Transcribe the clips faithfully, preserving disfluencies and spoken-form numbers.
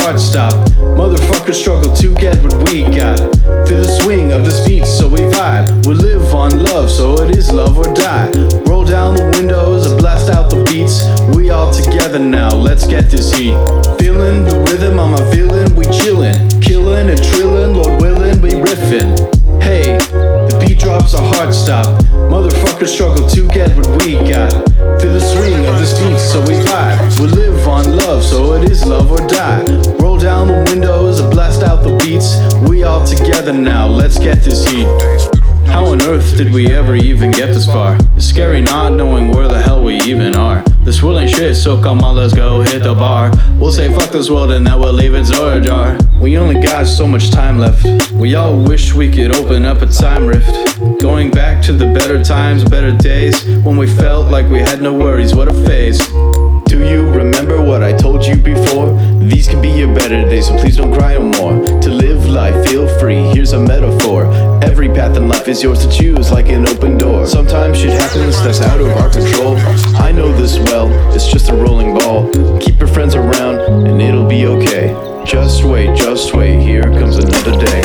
heart stop. Motherfuckers struggle to get what we got. Feel the swing of this beat, so we vibe. We live on love, so it is love or die. Roll down the windows and blast out the beats. We all together now, let's get this heat. Feeling the rhythm, I'm a feeling, we chillin'. Killin' and trillin', Lord willin', we riffin'. Hey, the beat drops, our heart stop. Motherfuckers struggle to get what we got. Feel the swing of this beat, so we vibe. We live on love, so it is love or die. Roll down the windows and blast out the beats. We all together now, let's get this heat. How on earth did we ever even get this far? It's scary not knowing where the hell we even are. This world ain't shit, so come on, let's go hit the bar. We'll say fuck this world and then we'll leave its door ajar. We only got so much time left. We all wish we could open up a time rift, going back to the better times, better days, when we felt like we had no worries. What a phase. Do you remember what I told you before? These can be your better days, so please don't cry no more. To live life, feel free, here's a metaphor. Every path in life is yours to choose, like an open door. Sometimes shit happens that's out of our control. I know this well, it's just a rolling ball. Keep your friends around, and it'll be okay. Just wait, just wait, here comes another day.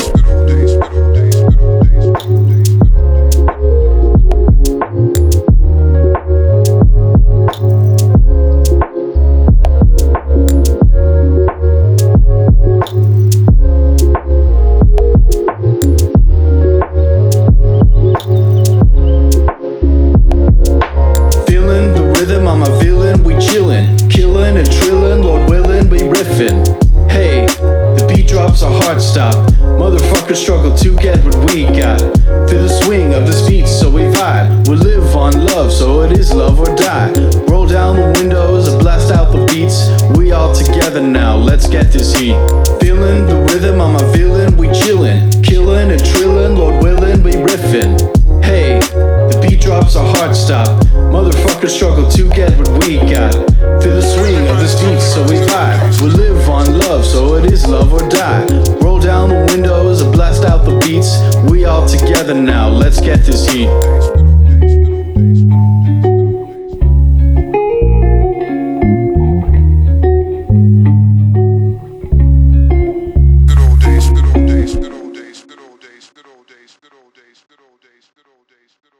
I'm a villain, we chillin', killin' and trillin', Lord willin', we riffin'. Hey, the beat drops, our heart stop. Motherfuckers struggle to get what we got. Feel the swing of this beat, so we vibe. We live on love, so it is love or die. Roll down the windows and blast out the beats. We all together now, let's get this heat. Feeling the rhythm, I'm a villain, we chillin', killin' and trillin', Lord willin', we riffin'. Hey, the beat drops, our heart stop. Motherfuckers struggle to get what we got. Feel the swing of this beat, so we vibe. We live on love, so it is love or die. Roll down the windows and blast out the beats. We all together now, let's get this heat. Good old days, good old days, good old days, good old days, good old days, good old days, good old days, good old days, good old days.